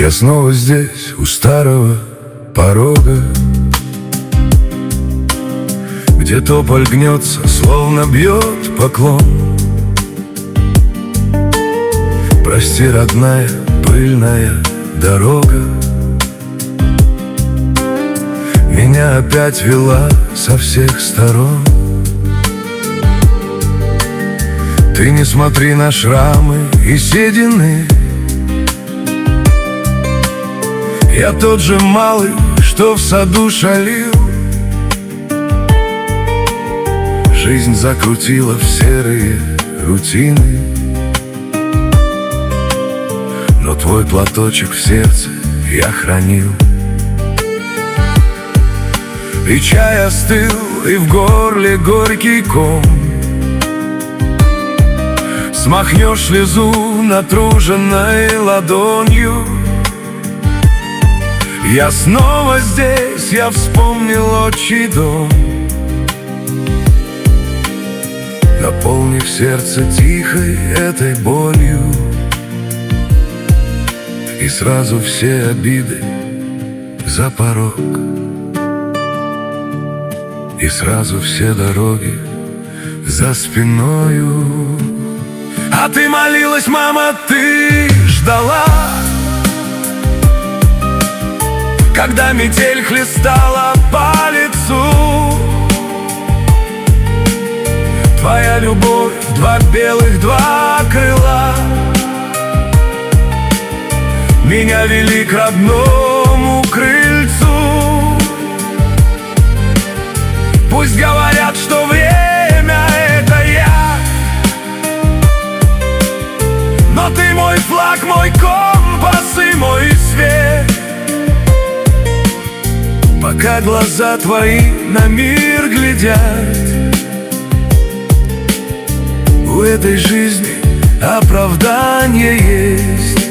Я снова здесь, у старого порога, где тополь гнется, словно бьет поклон. Прости, родная, пыльная дорога, меня опять вела со всех сторон. Ты не смотри на шрамы и седины, я тот же малый, что в саду шалил. Жизнь закрутила в серые рутины, но твой платочек в сердце я хранил. И чай остыл, и в горле горький ком. Смахнешь слезу натруженной ладонью. Я снова здесь, я вспомнил отчий дом. Наполнив сердце тихой этой болью, и сразу все обиды за порог, и сразу все дороги за спиною. А ты молилась, мама, ты ждала, когда метель хлестала по лицу. Твоя любовь, два белых, два крыла, меня вели к родному крыльцу. Пусть говорят, что время — это я, но ты мой флаг, мой компас и мой свет. Пока глаза твои на мир глядят, у этой жизни оправдание есть.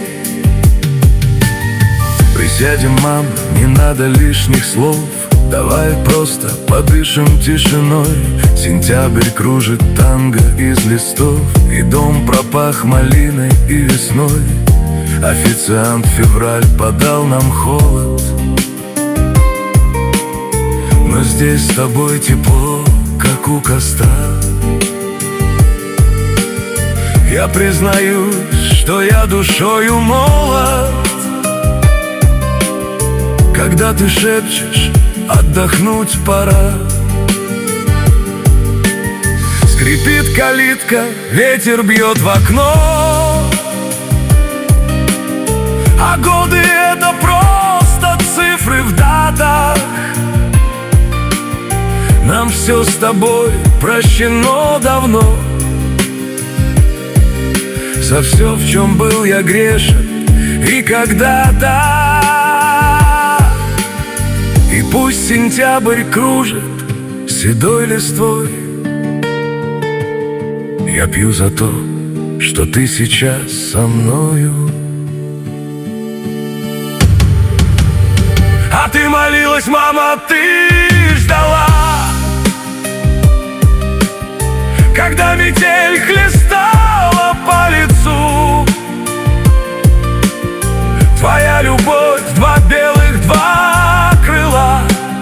Присядем, мам, не надо лишних слов, давай просто подышим тишиной. Сентябрь кружит танго из листов, и дом пропах малиной и весной. Официант февраль подал нам холод, но здесь с тобой тепло, как у костра. Я признаюсь, что я душою молод, когда ты шепчешь, отдохнуть пора. Скрипит калитка, ветер бьет в окно, а годы — это просто цифры в датах. Нам все с тобой прощено давно, за все, в чем был я грешен и когда-то. И пусть сентябрь кружит седой листвой, я пью за то, что ты сейчас со мною. А ты молилась, мама, ты ждала, когда метель хлестала по лицу. Твоя любовь, два белых, два крыла,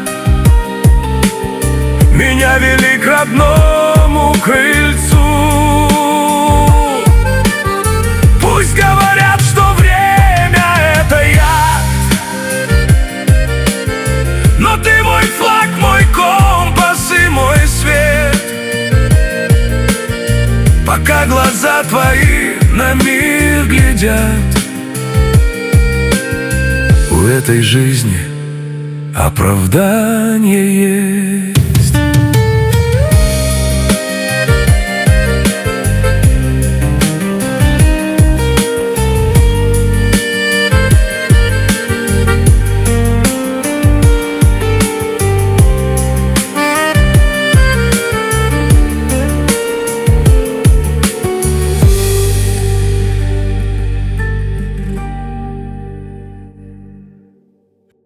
меня вели к родному крыльцу. Пусть говорят, что время — это я, но ты мой флаг, мой компас и мой свет. Пока глаза твои на мир глядят, у этой жизни оправдание есть.